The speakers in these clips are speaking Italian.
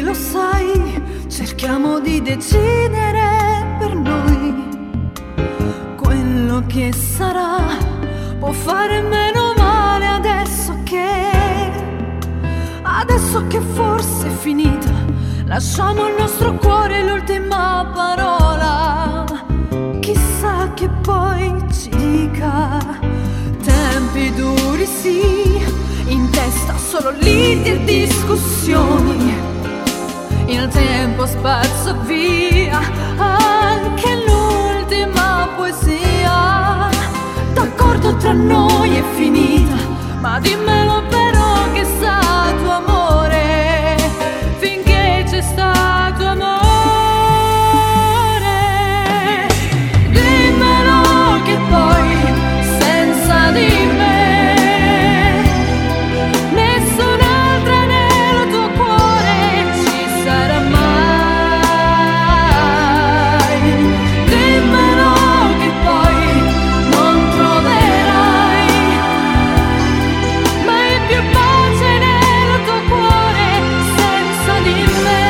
lo sai, cerchiamo di decidere per noi quello che sarà. Può fare meno male adesso che forse è finita. Lasciamo il nostro cuore l'ultima parola. Chissà che poi ci dica. Tempi duri sì, in testa solo liti e discussioni. Il tempo spazza via anche l'ultima poesia. D'accordo, tra noi è finita, ma dimmelo però che è stato amore, finché c'è stato amore. Dimmelo che poi senza di me nessun'altra nel tuo cuore ci sarà mai. Dimmelo che poi non troverai mai più pace nel tuo cuore senza di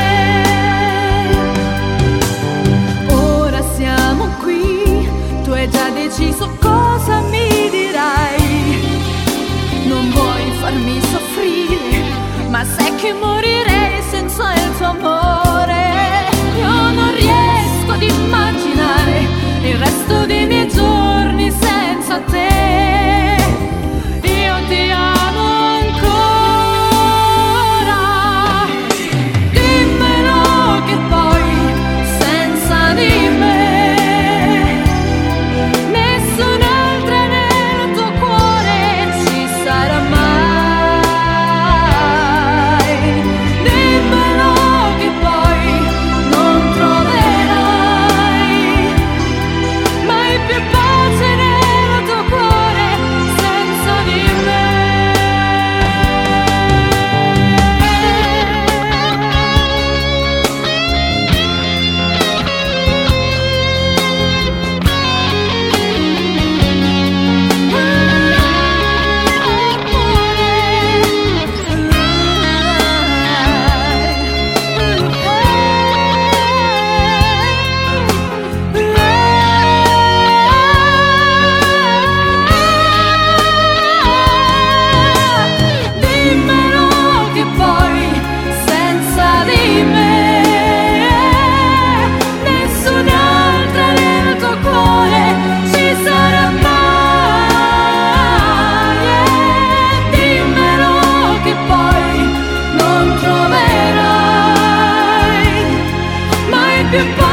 me. Ora siamo qui, tu hai già deciso cosa mi dirai. Non vuoi farmi soffrire, ma sai che morirei senza il tuo amore. Io non riesco ad immaginare il resto dei miei giorni senza te. Io ti amo ancora. Dimmelo che poi senza di me nessun'altra nel tuo cuore ci sarà mai. Dimmelo che poi non troverai mai più pace nel tuo cuore senza di me. Dimmelo che poi senza di me nessun'altra nel tuo cuore ci sarà mai. Dimmelo che poi non troverai mai più